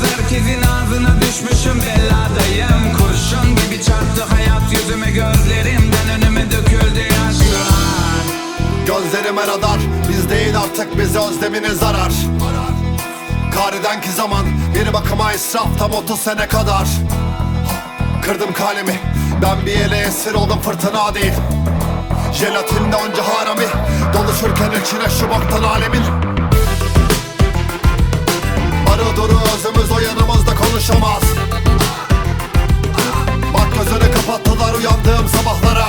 herkesin ağzına düşmüşüm, beladayım. Kurşun gibi çarptı hayat yüzüme, gözlerimden önüme döküldü yaşlar. Gözlerime radar, biz değil artık bize özlemine zarar. Karidenki zaman bir bakıma israf, tam 30 sene kadar. Kırdım kalemi, ben bir ele esir oldum, fırtına değil. Jelatinde onca harami, doluşurken içine şu boktan alemin. Arı duru özümüz o yanımızda konuşamaz. Bak gözünü kapattılar uyandığım sabahlara.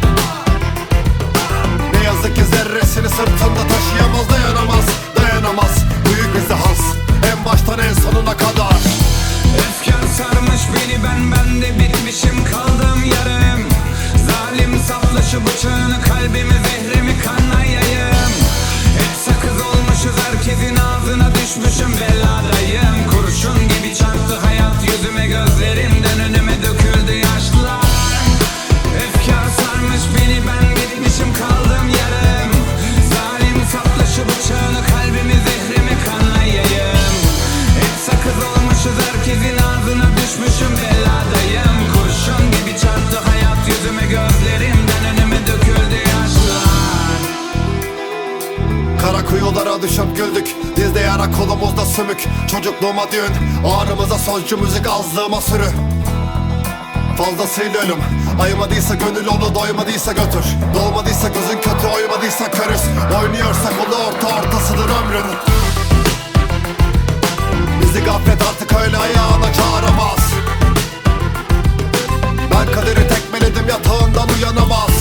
Ne yazık ki zerresini sırtında taşıyamaz, dayanamaz, dayanamaz. Büyük bizi has, en baştan en sonuna kadar. Efkar sarmış beni, ben de bitmişim, kaldım yarım. Zalim sapla şu bıçağını, kalbimi zehrimi kanla yayım. Hep sakız olmuşuz, herkesin ağzına düşmüşüm, beladayım. Kurşun gibi çarptı hayat yüzüme, gözlerimden önüme döküldü yaşlar. Efkar sarmış beni, ben bitmişim, kaldım yarım. Zalim sapla şu bıçağını, kalbimi zehrimi kanla yayım. Hep sakız olmuşuz, herkesin ağzına düşmüşüm, beladayım. Kurşun gibi çarptı hayat yüzüme, gözlerimden önüme döküldü yaşlar. Kara kuyulara düşüp güldük, dizde yara kolumuzda sümük. Çocukluğuma düğün, ağrımıza sözcü müzik, azlığıma sürü. Fazlasıyla ölüm, ayımadıysa gönül onu, doymadıysa götür. Dolmadıysa gözün kötü, oymadıysa körüz. Oynuyorsak onu ortasıdır ömrün. Bizi gaflet artık öyle ayağına çağıramaz. Ben kaderi tekmeledim, yatağından uyanamaz.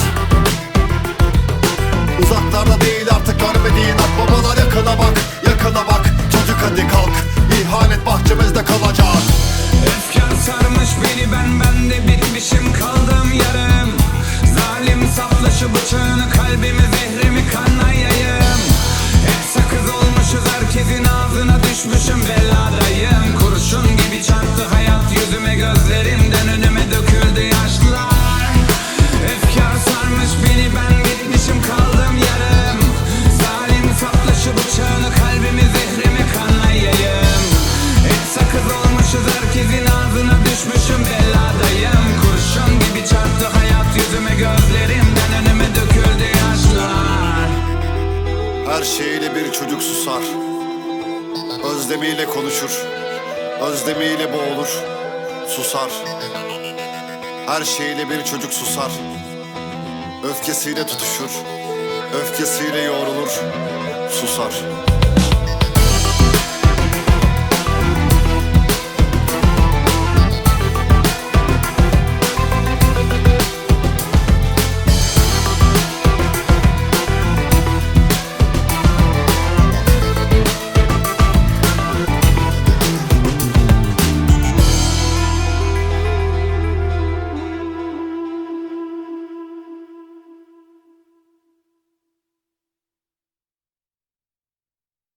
Uzaklarda değil artık görmediğin akbabalar, yakına bak, yakına bak. Çocuk hadi kalk, ihanet bahçemizde kalacak. Efkar sarmış beni, ben de bitmişim, kaldım yarım. Zalim sapla şu bıçağını, kalbimi zehrimi kanla yayım. Hep sakız olmuşuz, herkesin ağzına düşmüşüm, beladayım. Kurşun gibi çarptı hayat yüzüme, gözlerimden önüme döküldü yaşlar. Efkar sarmış beni, ben bitmişim, kaldım yarım. Zalim sapla şu bıçağını, kalbimi zehrimi kanla yayım. Hep sakız olmuşuz, herkesin ağzına düşmüşüm, beladayım. Kurşun gibi çarptı hayat yüzüme, gözlerimden önüme döküldü yaşlar. Her şeyiyle bir çocuk susar, özlemiyle konuşur, özlemiyle boğulur, susar. Her şeyiyle bir çocuk susar, öfkesiyle tutuşur, öfkesiyle yoğrulur, susar.